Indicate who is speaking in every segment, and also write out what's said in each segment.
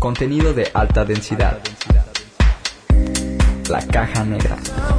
Speaker 1: Contenido de alta densidad. La caja negra.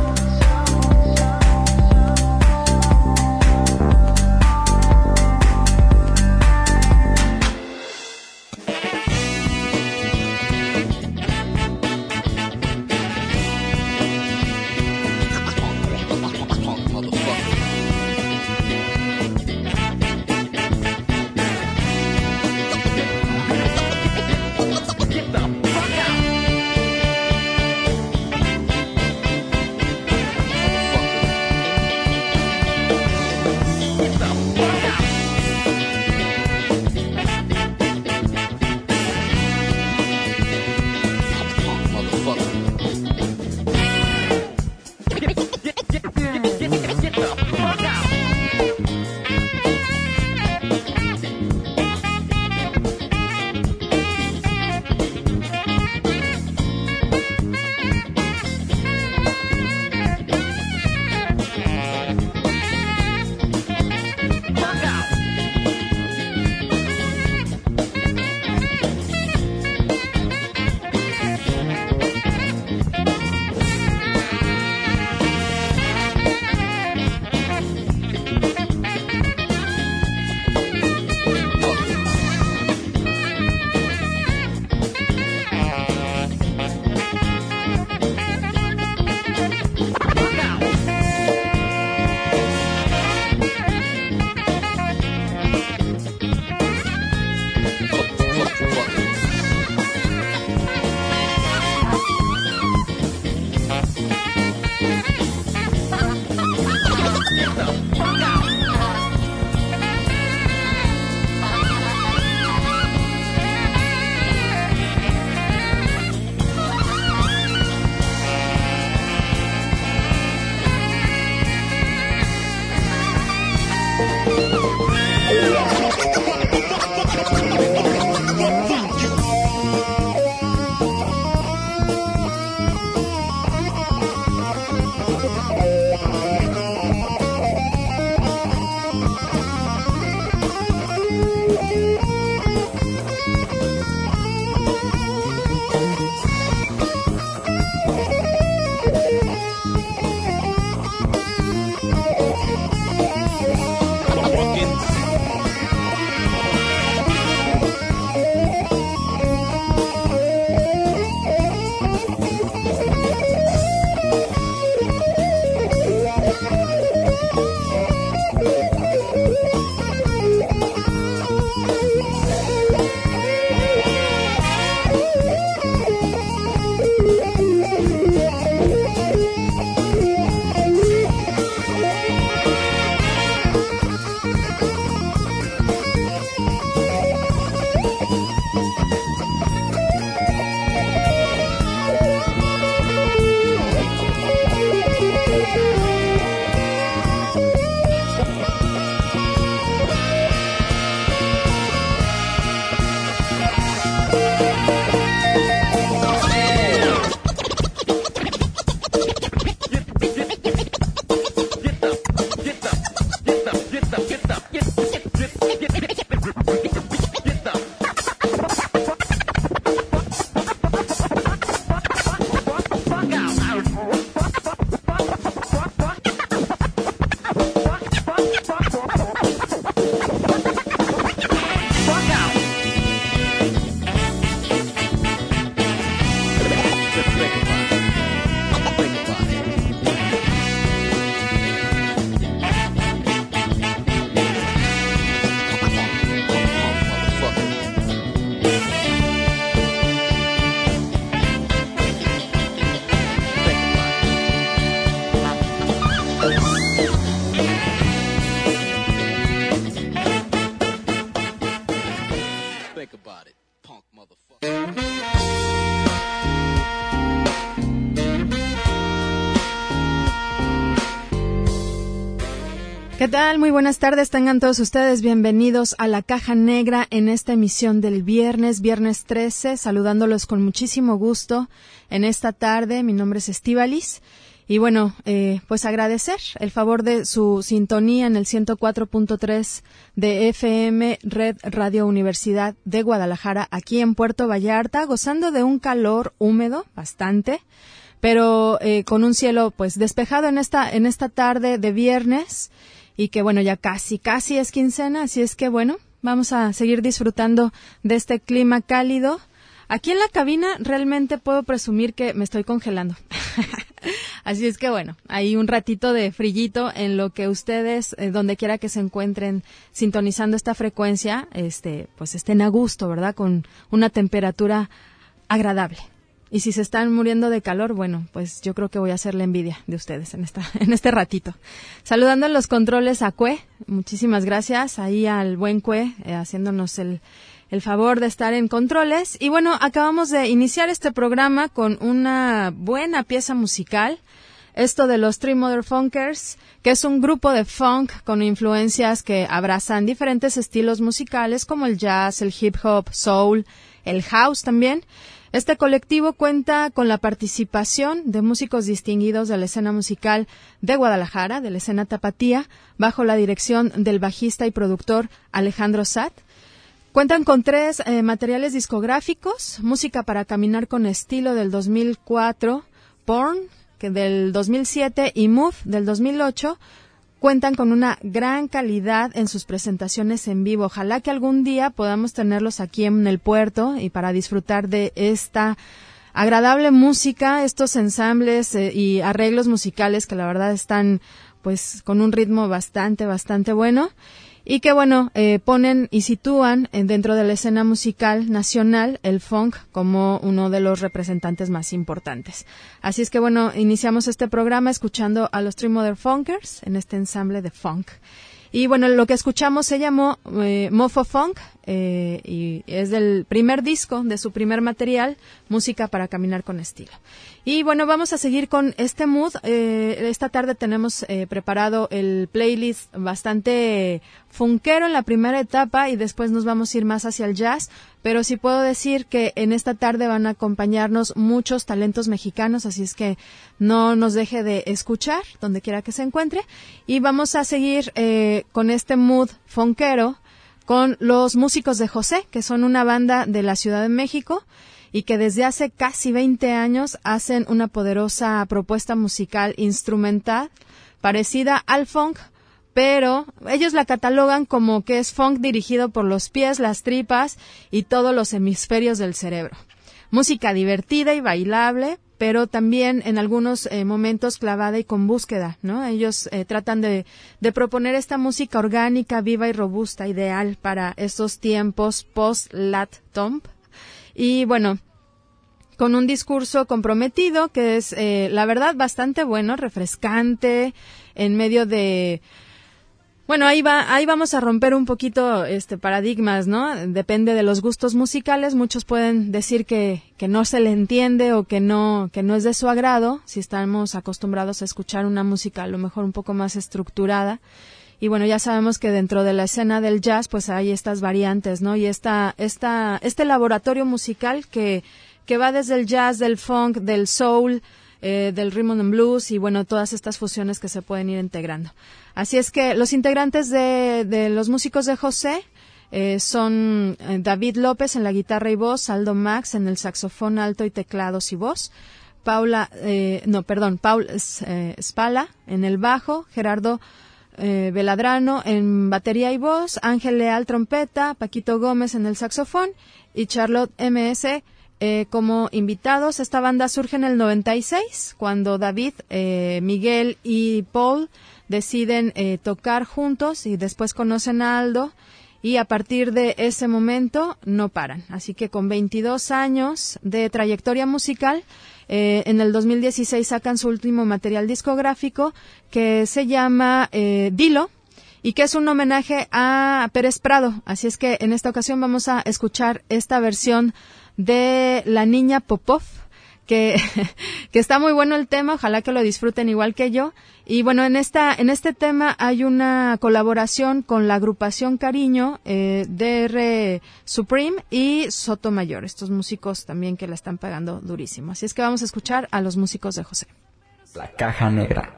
Speaker 2: ¿Qué tal? Muy buenas tardes, tengan todos ustedes bienvenidos a La Caja Negra en esta emisión del viernes 13, saludándolos con muchísimo gusto en esta tarde. Mi nombre es Estíbalis Y bueno, pues agradecer el favor de su sintonía en el 104.3 de FM, Red Radio Universidad de Guadalajara, aquí en Puerto Vallarta, gozando de un calor húmedo, bastante, pero con un cielo pues despejado en esta tarde de viernes, y que bueno, ya casi es quincena, así es que bueno, vamos a seguir disfrutando de este clima cálido. Aquí en la cabina realmente puedo presumir que me estoy congelando. Así es que bueno, hay un ratito de frillito en lo que ustedes, donde quiera que se encuentren sintonizando esta frecuencia, pues estén a gusto, ¿verdad? Con una temperatura agradable. Y si se están muriendo de calor, bueno, pues yo creo que voy a hacer la envidia de ustedes en este ratito. Saludando en los controles a Cue, muchísimas gracias ahí al buen Cue, haciéndonos el favor de estar en controles. Y bueno, acabamos de iniciar este programa con una buena pieza musical, esto de los Three Mother Funkers, que es un grupo de funk con influencias que abrazan diferentes estilos musicales como el jazz, el hip hop, soul, el house también. Este colectivo cuenta con la participación de músicos distinguidos de la escena musical de Guadalajara, de la escena tapatía, bajo la dirección del bajista y productor Alejandro Satt. Cuentan con 3 materiales discográficos: Música para Caminar con Estilo del 2004, Porn que del 2007 y Move del 2008. Cuentan con una gran calidad en sus presentaciones en vivo. Ojalá que algún día podamos tenerlos aquí en el puerto y para disfrutar de esta agradable música, estos ensambles y arreglos musicales que la verdad están pues con un ritmo bastante bueno. Y que bueno, ponen y sitúan dentro de la escena musical nacional el funk como uno de los representantes más importantes. Así es que bueno, iniciamos este programa escuchando a los Three Mother Funkers en este ensamble de funk. Y bueno, lo que escuchamos se llamó Mofo Funk, y es del primer disco, de su primer material, Música para Caminar con Estilo. Y bueno, vamos a seguir con este mood. Esta tarde tenemos preparado el playlist bastante funkero en la primera etapa y después nos vamos a ir más hacia el jazz. Pero sí puedo decir que en esta tarde van a acompañarnos muchos talentos mexicanos, así es que no nos deje de escuchar donde quiera que se encuentre. Y vamos a seguir con este mood funkero con los Músicos de José, que son una banda de la Ciudad de México y que desde hace casi 20 años hacen una poderosa propuesta musical instrumental parecida al funk, pero ellos la catalogan como que es funk dirigido por los pies, las tripas y todos los hemisferios del cerebro. Música divertida y bailable, pero también en algunos momentos clavada y con búsqueda, ¿no? Ellos tratan de proponer esta música orgánica, viva y robusta, ideal para estos tiempos post-lat tomb. Y bueno, con un discurso comprometido que es, la verdad, bastante bueno, refrescante, en medio de... Bueno, ahí vamos a romper un poquito paradigmas, ¿no? Depende de los gustos musicales. Muchos pueden decir que no se le entiende o que no es de su agrado, si estamos acostumbrados a escuchar una música a lo mejor un poco más estructurada. Y bueno, ya sabemos que dentro de la escena del jazz pues hay estas variantes, ¿no? Y este laboratorio musical que va desde el jazz, del funk, del soul, del rhythm and blues y bueno, todas estas fusiones que se pueden ir integrando. Así es que los integrantes de los Músicos de José son David López en la guitarra y voz, Aldo Max en el saxofón alto y teclados y voz, Paul Spala en el bajo, Gerardo Veladrano en batería y voz, Ángel Leal trompeta, Paquito Gómez en el saxofón y Charlotte M.S. Como invitados. Esta banda surge en el 96 cuando David, Miguel y Paul deciden tocar juntos y después conocen a Aldo y a partir de ese momento no paran. Así que con 22 años de trayectoria musical, en el 2016 sacan su último material discográfico que se llama Dilo y que es un homenaje a Pérez Prado. Así es que en esta ocasión vamos a escuchar esta versión de La Niña Popov, que está muy bueno el tema, ojalá que lo disfruten igual que yo. Y bueno, en este tema hay una colaboración con la agrupación Cariño, DR Supreme y Sotomayor, estos músicos también que la están pagando durísimo. Así es que vamos a escuchar a los Músicos de José.
Speaker 1: La Caja Negra.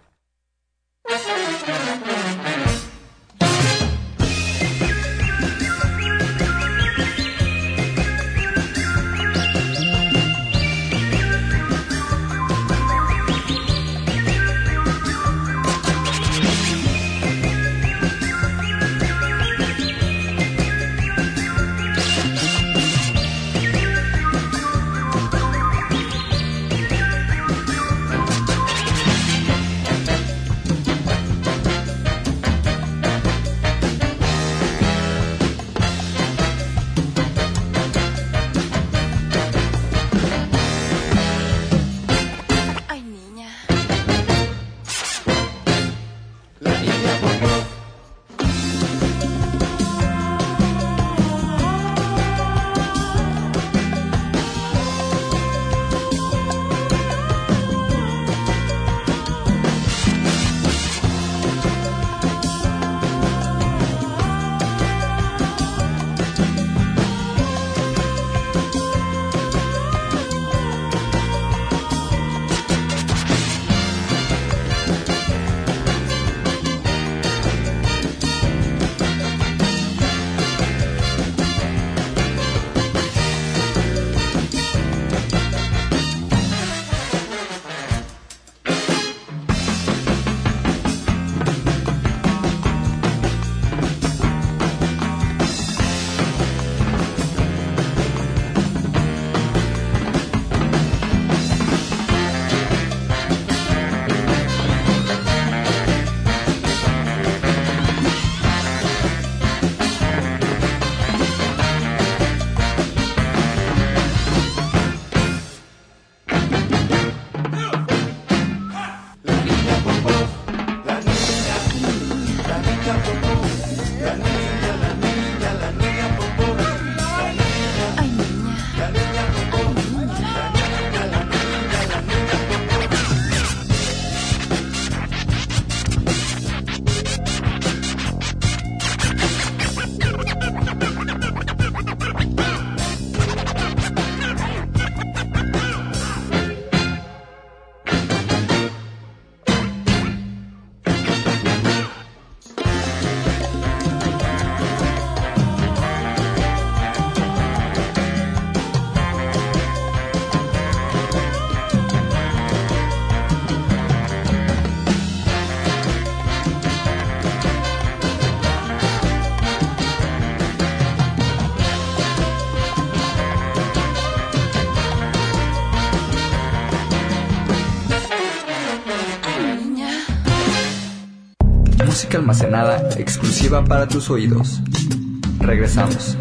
Speaker 1: Música almacenada exclusiva para tus oídos. Regresamos.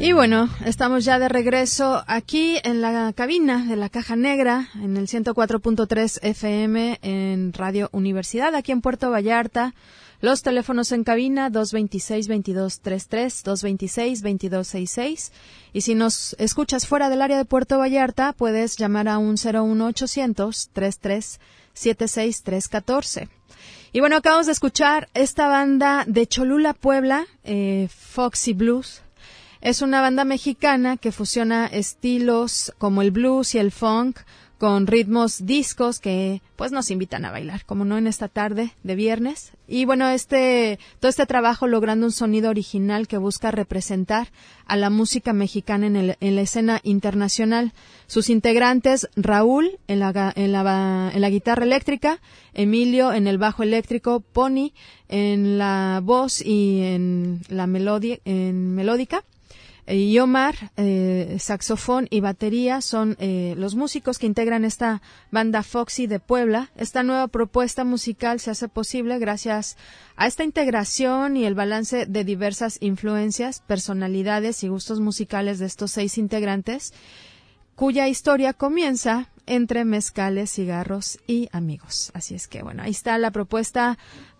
Speaker 2: Y bueno, estamos ya de regreso aquí en la cabina de la Caja Negra, en el 104.3 FM en Radio Universidad, aquí en Puerto Vallarta. Los teléfonos en cabina 226-2233, 226-2266. Y si nos escuchas fuera del área de Puerto Vallarta, puedes llamar a un 01800-33-76314. Y bueno, acabamos de escuchar esta banda de Cholula, Puebla, Foxy Blues. Es una banda mexicana que fusiona estilos como el blues y el funk con ritmos discos que pues nos invitan a bailar, como no, en esta tarde de viernes. Y bueno, todo este trabajo logrando un sonido original que busca representar a la música mexicana en la escena internacional. Sus integrantes: Raúl en la guitarra eléctrica, Emilio en el bajo eléctrico, Pony en la voz y en la melódica, y Omar, saxofón y batería, son los músicos que integran esta banda Foxy de Puebla. Esta nueva propuesta musical se hace posible gracias a esta integración y el balance de diversas influencias, personalidades y gustos musicales de estos 6 integrantes, cuya historia comienza entre mezcales, cigarros y amigos. Así es que, bueno, ahí está la propuesta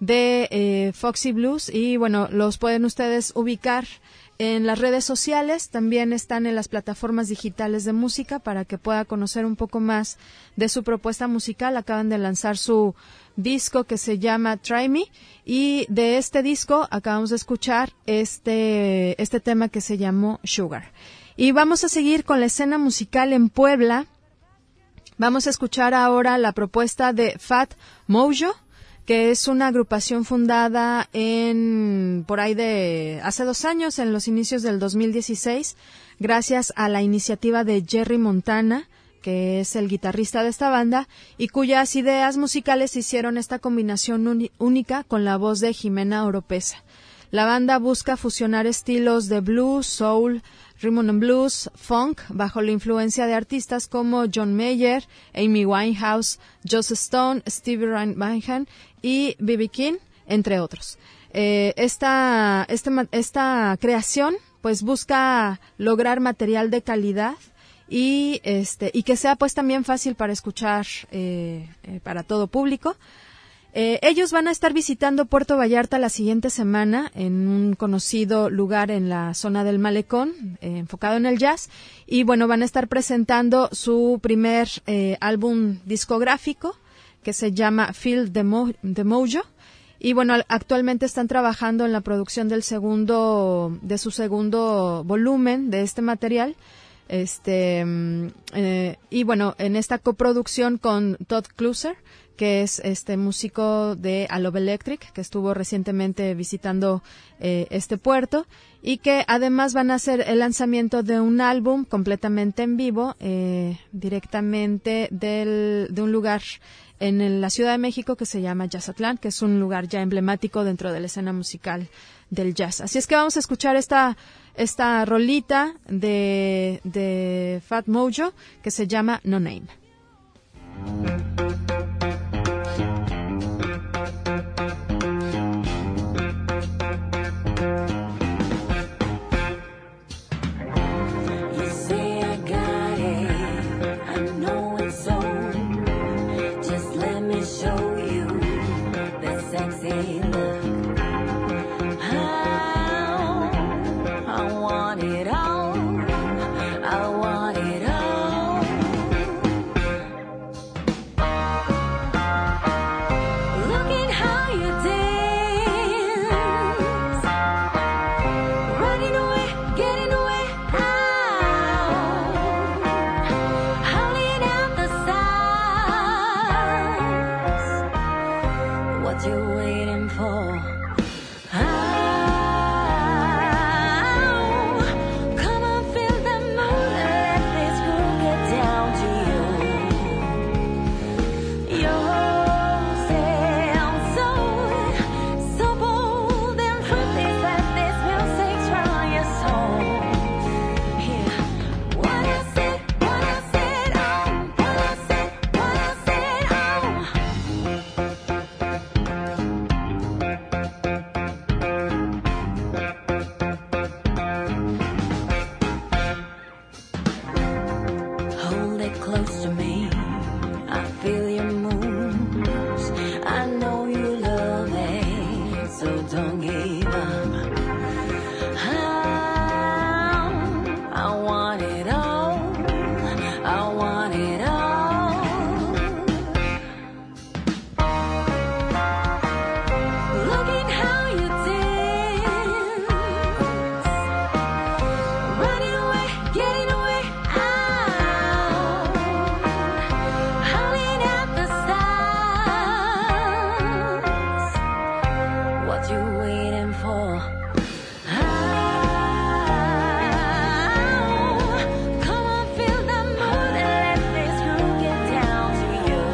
Speaker 2: de Foxy Blues y, bueno, los pueden ustedes ubicar en las redes sociales, también están en las plataformas digitales de música para que pueda conocer un poco más de su propuesta musical. Acaban de lanzar su disco que se llama Try Me, y de este disco acabamos de escuchar este tema que se llamó Sugar. Y vamos a seguir con la escena musical en Puebla. Vamos a escuchar ahora la propuesta de Fat Mojo, que es una agrupación fundada por ahí de hace 2 años, en los inicios del 2016, gracias a la iniciativa de Jerry Montana, que es el guitarrista de esta banda, y cuyas ideas musicales hicieron esta combinación única con la voz de Jimena Oropesa. La banda busca fusionar estilos de blues, soul, rhythm and blues, funk, bajo la influencia de artistas como John Mayer, Amy Winehouse, Joss Stone, Stevie Ray Vaughan y B.B. King, entre otros. Esta creación pues busca lograr material de calidad y que sea pues también fácil para escuchar para todo público. Ellos van a estar visitando Puerto Vallarta la siguiente semana en un conocido lugar en la zona del Malecón, enfocado en el jazz, y bueno, van a estar presentando su primer álbum discográfico que se llama Feel the Mojo, y bueno, actualmente están trabajando en la producción de su segundo volumen de este material. Y bueno, en esta coproducción con Todd Closer, que es músico de Love Electric, que estuvo recientemente visitando este puerto, y que además van a hacer el lanzamiento de un álbum completamente en vivo, directamente de un lugar en la Ciudad de México que se llama Jazzatlán, que es un lugar ya emblemático dentro de la escena musical del jazz. Así es que vamos a escuchar esta rolita de Fat Mojo que se llama No Name.
Speaker 3: gave up. I want it all. I want it all. Look at how you dance, running away, getting away out, howling at the stars. What you waiting for? Come on, feel the mood and let this groove get down to you.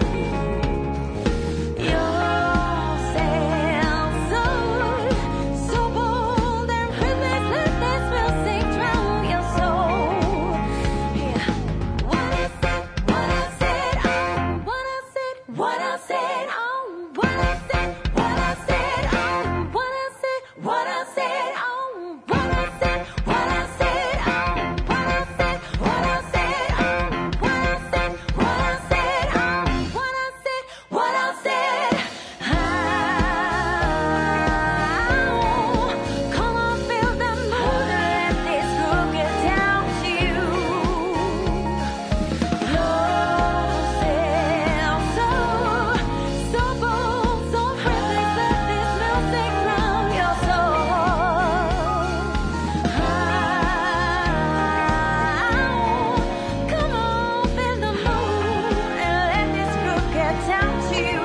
Speaker 3: Yourself so bold and friendless. Let this music drown your soul. Yeah. What I said, what I said, oh, what I said, what I said, oh, what I said, what I said, oh, what I said, what I said, oh, what I said, what I said, oh, what I said, what I said, oh, what I said, what I said, oh, what I said, what I said. Come on, feel the mood and let this groove get down to you. Yourself so bold, so friendly. Let this music drown your soul. Come on, feel the mood and let this groove get down to you.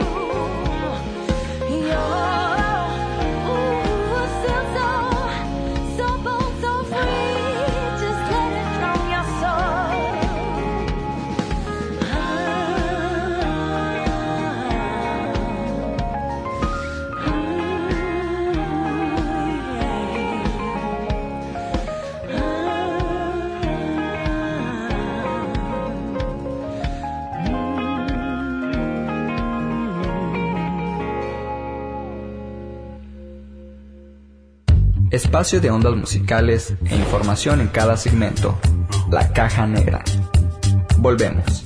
Speaker 3: Yourself so bold, so free. Just let it drown your soul.
Speaker 1: Espacio de ondas musicales e información en cada segmento. La Caja Negra. Volvemos.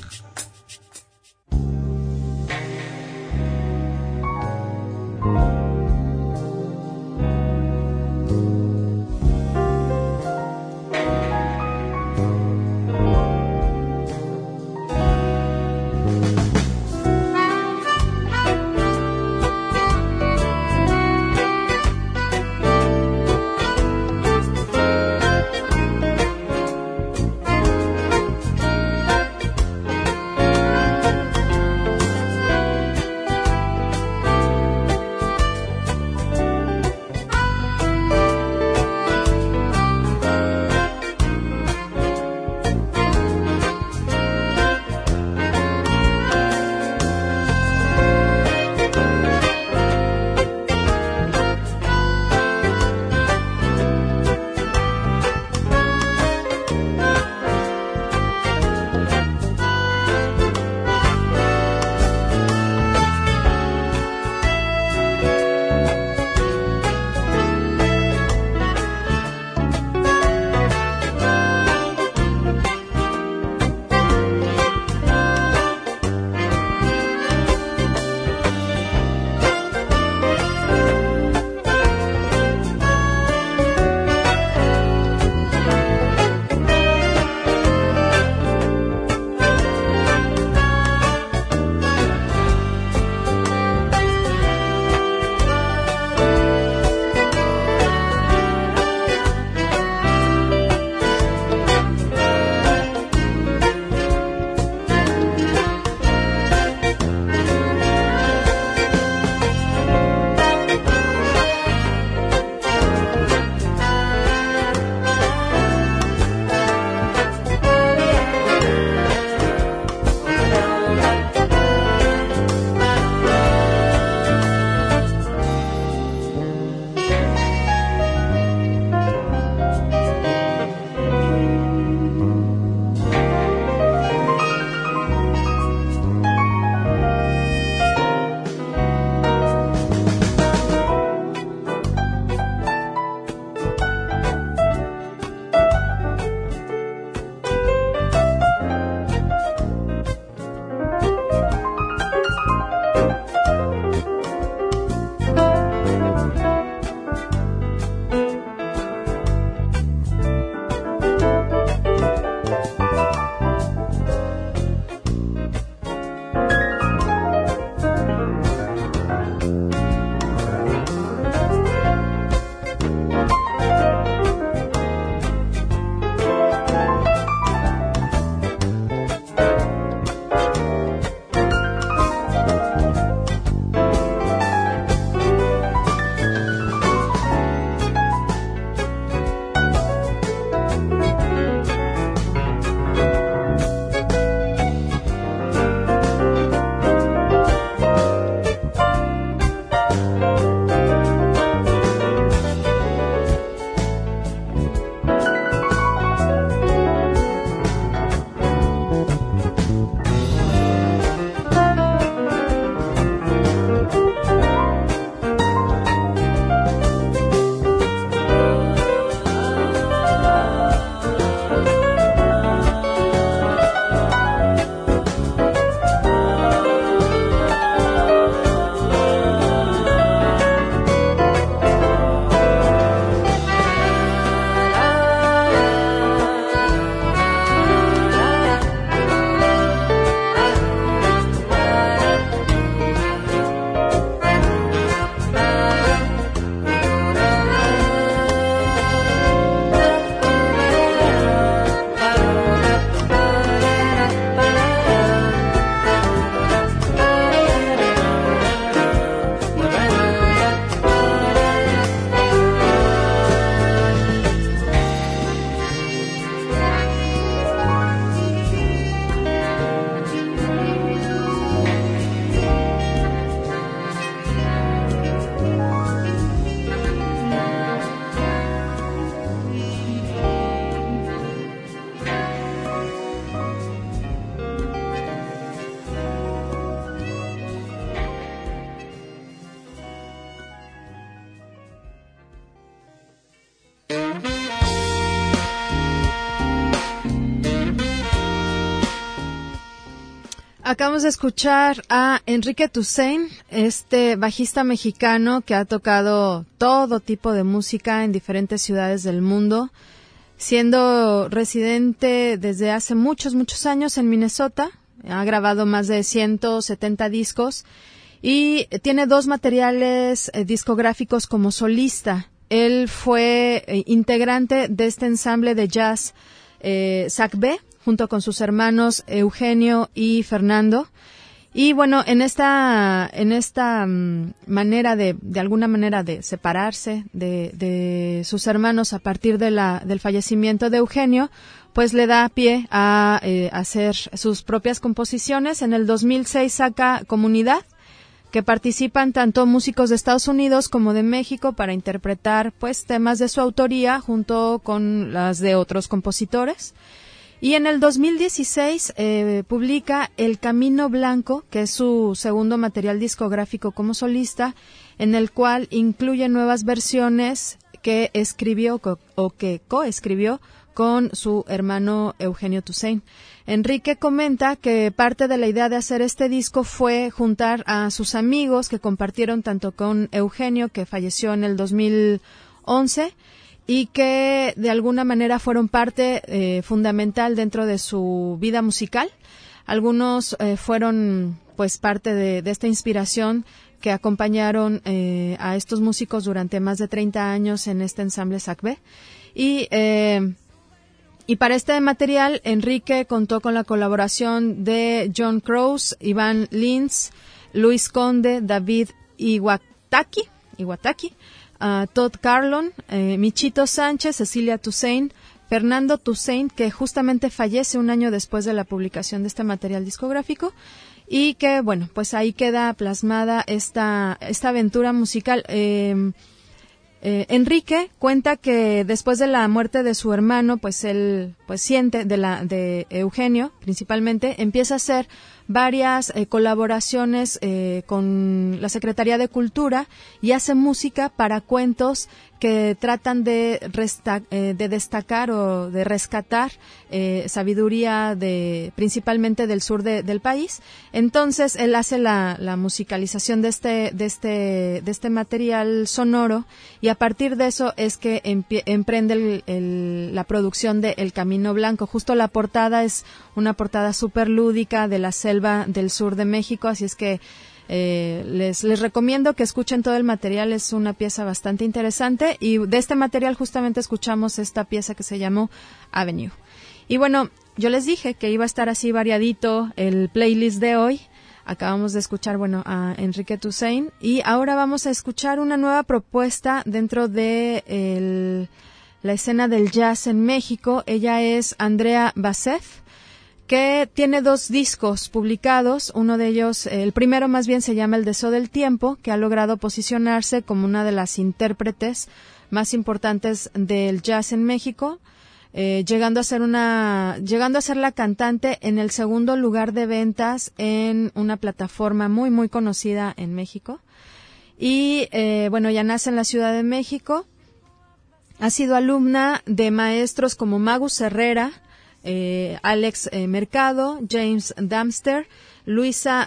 Speaker 2: acabamos de escuchar a Enrique Toussaint, este bajista mexicano que ha tocado todo tipo de música en diferentes ciudades del mundo, siendo residente desde hace muchos, muchos años en Minnesota. Ha grabado más de 170 discos y tiene 2 materiales discográficos como solista. Él fue integrante de este ensamble de jazz Sac B, junto con sus hermanos Eugenio y Fernando. Y bueno, en esta manera de alguna manera de separarse de sus hermanos a partir del fallecimiento de Eugenio, pues le da pie a hacer sus propias composiciones. En el 2006 saca Comunidad, que participan tanto músicos de Estados Unidos como de México para interpretar pues temas de su autoría junto con las de otros compositores. Y en el 2016 publica El Camino Blanco, que es su segundo material discográfico como solista, en el cual incluye nuevas versiones que escribió o que coescribió con su hermano Eugenio Toussaint. Enrique comenta que parte de la idea de hacer este disco fue juntar a sus amigos que compartieron tanto con Eugenio, que falleció en el 2011, y que de alguna manera fueron parte fundamental dentro de su vida musical. Algunos fueron pues parte de esta inspiración que acompañaron a estos músicos durante más de 30 años en este ensamble Sac B. Y para este material, Enrique contó con la colaboración de John Crows, Iván Lins, Luis Conde, David Iwataki, Todd Carlon, Michito Sánchez, Cecilia Toussaint, Fernando Toussaint, que justamente fallece un año después de la publicación de este material discográfico, y que, bueno, pues ahí queda plasmada esta aventura musical. Enrique cuenta que después de la muerte de su hermano, pues él pues siente de Eugenio principalmente, empieza a hacer varias colaboraciones con la Secretaría de Cultura y hace música para cuentos que tratan de destacar o de rescatar sabiduría principalmente del sur del país. Entonces él hace la musicalización de este material sonoro, y a partir de eso es que emprende la producción de El Camino Blanco. Justo la portada es una portada súper lúdica de la selva del sur de México, así es que les recomiendo que escuchen todo el material. Es una pieza bastante interesante, y de este material justamente escuchamos esta pieza que se llamó Avenue. Y bueno, yo les dije que iba a estar así variadito el playlist de hoy. Acabamos de escuchar, bueno, a Enrique Toussaint, y ahora vamos a escuchar una nueva propuesta dentro de la escena del jazz en México. Ella es Andrea Basef, que tiene 2 discos publicados. Uno de ellos, el primero más bien, se llama El Deseo del Tiempo, que ha logrado posicionarse como una de las intérpretes más importantes del jazz en México, llegando a ser la cantante en el segundo lugar de ventas en una plataforma muy, muy conocida en México. Y bueno, ella nace en la Ciudad de México. Ha sido alumna de maestros como Magus Herrera, Alex Mercado, James Damster, Luisa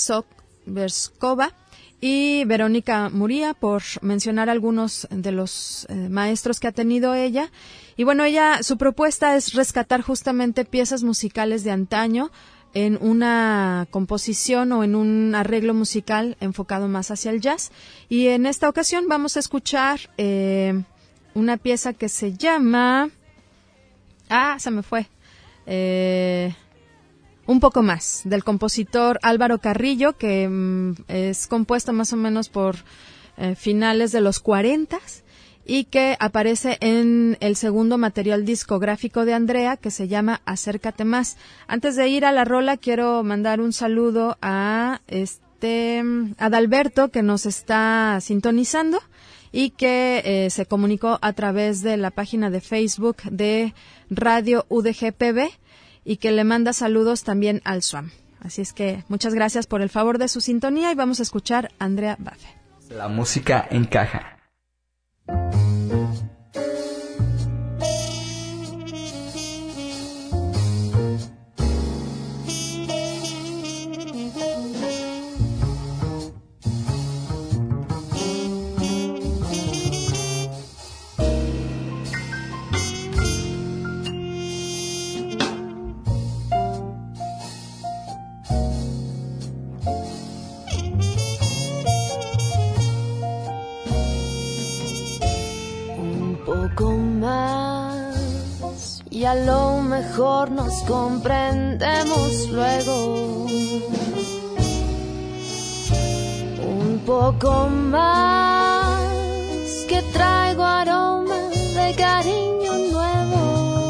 Speaker 2: Verskova y Verónica Muría, por mencionar algunos de los maestros que ha tenido ella. Y bueno, su propuesta es rescatar justamente piezas musicales de antaño en una composición o en un arreglo musical enfocado más hacia el jazz. Y en esta ocasión vamos a escuchar una pieza que se llama... se me fue. Un poco más, del compositor Álvaro Carrillo, que es compuesto más o menos por finales de los 40 y que aparece en el segundo material discográfico de Andrea, que se llama Acércate Más. Antes de ir a la rola, quiero mandar un saludo a Adalberto, que nos está sintonizando y que se comunicó a través de la página de Facebook de Radio UDGPB, y que le manda saludos también al SUAM. Así es que muchas gracias por el favor de su sintonía, y vamos a escuchar a Andrea Bafe.
Speaker 1: La música encaja.
Speaker 3: poco más y a lo mejor nos comprendemos luego. Un poco más que traigo aroma de cariño nuevo.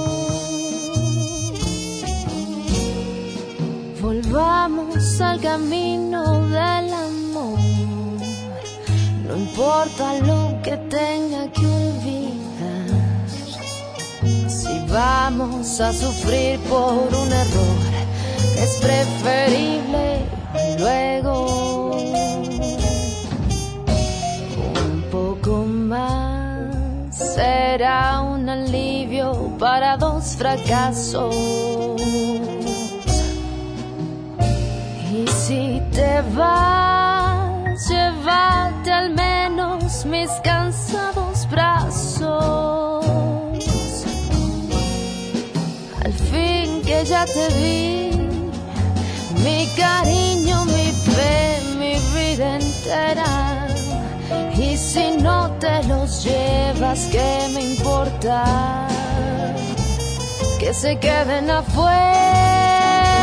Speaker 3: Volvamos al camino del amor. No importa lo que tenga que olvidar. Si vamos a sufrir por un error, es preferible luego. Un poco más será un alivio para dos fracasos. Y si te vas, llévate al menos mis cansados brazos. Al fin que ya te vi, mi cariño, mi fe, mi vida entera. Y si no te los llevas, ¿qué me importa? Que se queden afuera.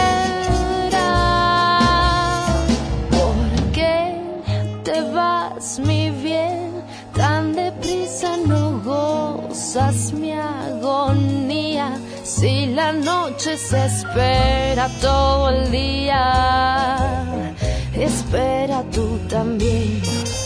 Speaker 3: Vas, mi bien, tan deprisa no gozas mi agonía. Si la noche se espera todo el día, espera tú también.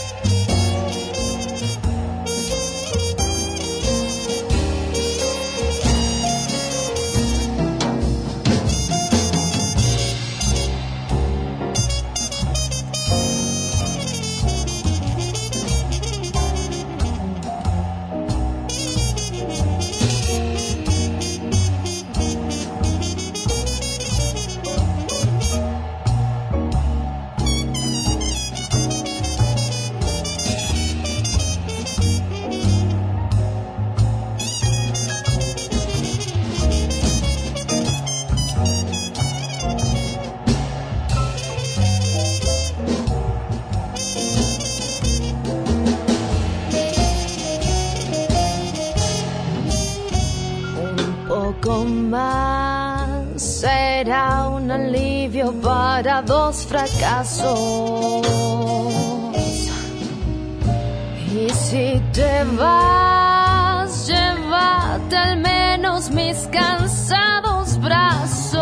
Speaker 3: Más será un alivio para dos fracasos. Y si te vas, llévate al menos mis cansados brazos.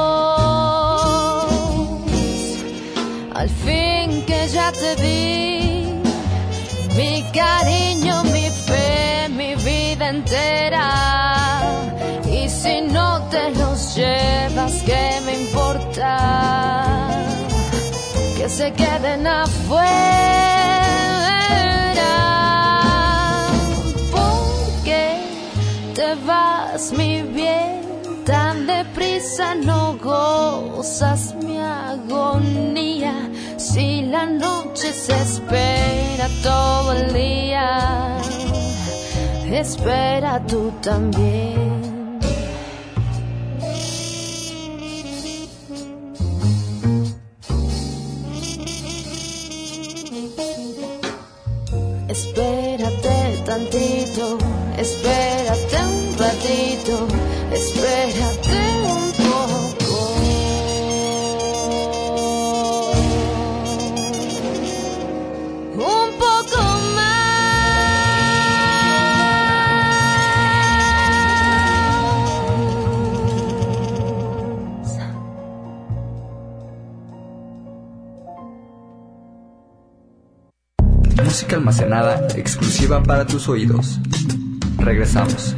Speaker 3: Al fin que ya te vi, mi cariño, mi fe, mi vida entera. Y si no te los llevas, ¿qué me importa? Que se queden afuera. Porque te vas, mi bien, tan deprisa no gozas mi agonía. Si la noche se espera todo el día, espera tú también. Espérate tantito, espérate un ratito, espérate un poco. Un poco
Speaker 1: Música almacenada exclusiva para tus oídos. Regresamos.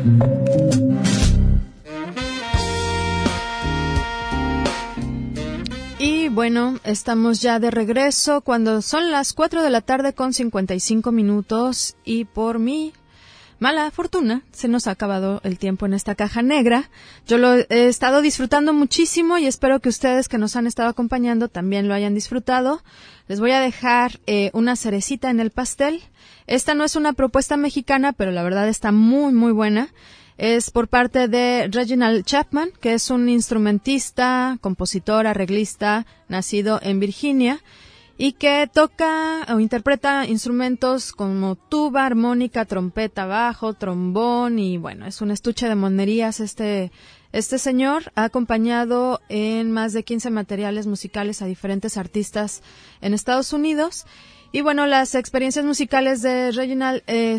Speaker 2: Y bueno, estamos ya de regreso cuando son las 4 de la tarde con 55 minutos y por mi mala fortuna se nos ha acabado el tiempo en esta caja negra. Yo lo he estado disfrutando muchísimo y espero que ustedes que nos han estado acompañando también lo hayan disfrutado. Les voy a dejar una cerecita en el pastel. Esta no es una propuesta mexicana, pero la verdad está muy, muy buena. Es por parte de Reginald Chapman, que es un instrumentista, compositor, arreglista, nacido en Virginia. y que toca o interpreta instrumentos como tuba, armónica, trompeta, bajo, trombón y bueno, es un estuche de monerías. Este señor ha acompañado en más de 15 materiales musicales a diferentes artistas en Estados Unidos. Y bueno, las experiencias musicales de Reginald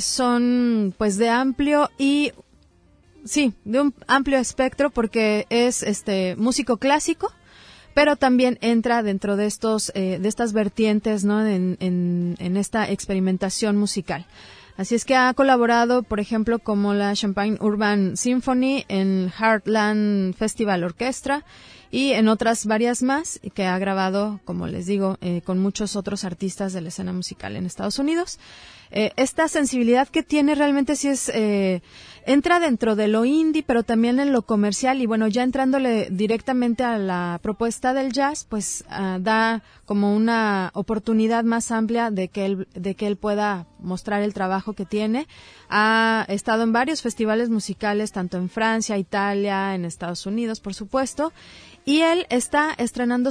Speaker 2: son pues de amplio y sí, de un amplio espectro porque es músico clásico, pero también entra dentro de de estas vertientes, ¿no? En esta experimentación musical. Así es que ha colaborado, por ejemplo, como la Champaign Urban Symphony en Heartland Festival Orchestra y en otras varias más, que ha grabado, como les digo, con muchos otros artistas de la escena musical en Estados Unidos. Esta sensibilidad que tiene realmente sí es, entra dentro de lo indie, pero también en lo comercial y bueno, ya entrándole directamente a la propuesta del jazz, pues da como una oportunidad más amplia de que él pueda mostrar el trabajo que tiene. Ha estado en varios festivales musicales, tanto en Francia, Italia, en Estados Unidos, por supuesto, y él está estrenando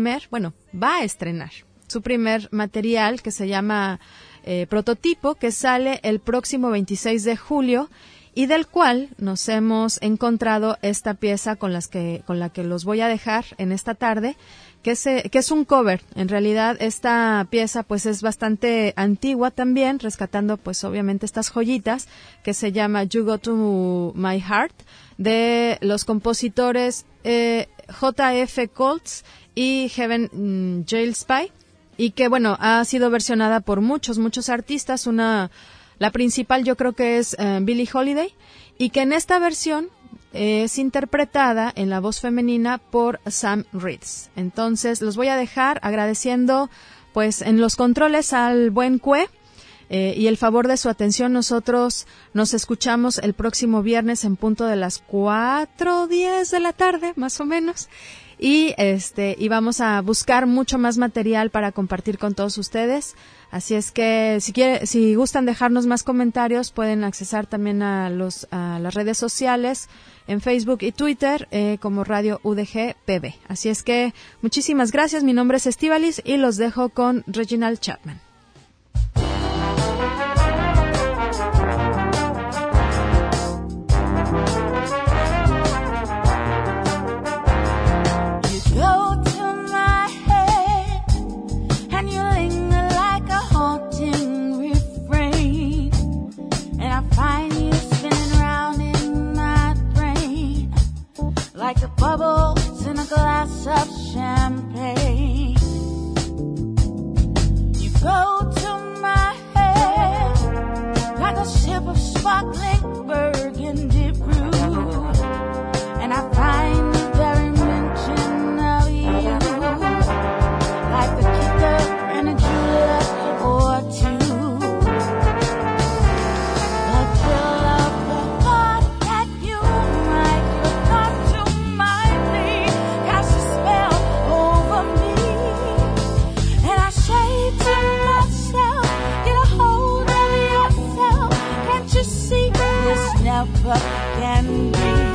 Speaker 2: va a estrenar su primer material que se llama Prototipo, que sale el próximo 26 de julio y del cual nos hemos encontrado esta pieza con la que los voy a dejar en esta tarde, que es un cover. En realidad esta pieza pues es bastante antigua también, rescatando pues obviamente estas joyitas, que se llama You Go to My Heart, de los compositores J.F. Colts y Heaven Gillespie, y que bueno, ha sido versionada por muchos artistas. La principal yo creo que es Billie Holiday, y que en esta versión es interpretada en la voz femenina por Sam Reeds. Entonces los voy a dejar agradeciendo pues en los controles al buen Cue y el favor de su atención. Nosotros nos escuchamos el próximo viernes en punto de las 4:10 de la tarde, más o menos. Y vamos a buscar mucho más material para compartir con todos ustedes. Así es que si gustan dejarnos más comentarios, pueden accesar también a las redes sociales en Facebook y Twitter como Radio UDG PB. Así es que muchísimas gracias. Mi nombre es Estíbalis y los dejo con Reginald Chapman.
Speaker 3: Like the bubbles in a glass of champagne, you go to my head like a sip of sparkling burgundy brew, and I find the very mention of you like the kicker in a julep or two. The thrill of the thought that you might forgot to cast a spell over me, and I say to myself, get a hold of yourself, can't you see this never can be?